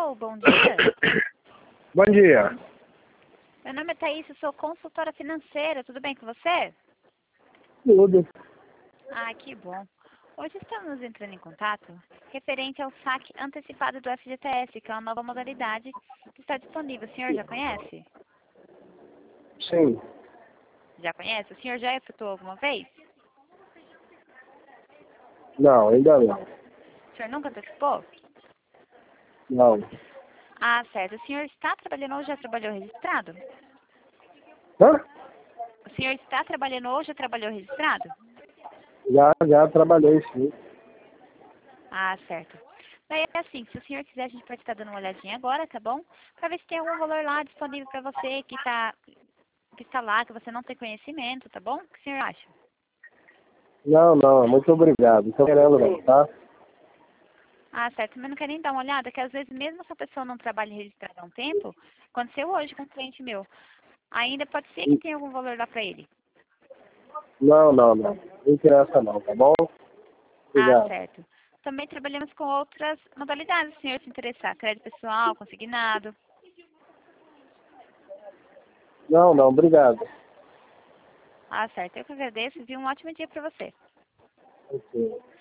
Alô, bom dia. Bom dia. Meu nome é Thaís, eu sou consultora financeira. Tudo bem com você? Tudo. Ah, que bom. Hoje estamos entrando em contato referente ao saque antecipado do FGTS, que é uma nova modalidade que está disponível. O senhor já conhece? Sim. Já conhece? O senhor já efetuou alguma vez? Não, ainda não. O senhor nunca antecipou? Não. Ah, certo. O senhor está trabalhando ou já trabalhou registrado? Hã? O senhor está trabalhando ou já trabalhou registrado? Já trabalhei, sim. Ah, certo. Daí é assim, se o senhor quiser, a gente pode estar dando uma olhadinha agora, tá bom? Para ver se tem algum valor lá disponível para você que está lá, que você não tem conhecimento, tá bom? O que o senhor acha? Não, muito obrigado. Não tô querendo não, tá? Ah, certo. Mas não quer nem dar uma olhada, que às vezes mesmo se a pessoa não trabalha registrada há um tempo, aconteceu hoje com um cliente meu, ainda pode ser que tenha algum valor lá para ele. Não. Não interessa não, tá bom? Ah, Obrigado. certo. Também trabalhamos com outras modalidades, se o senhor se interessar. Crédito pessoal, consignado. Não, obrigado. Ah, certo. Eu que agradeço e um ótimo dia para você. Ok.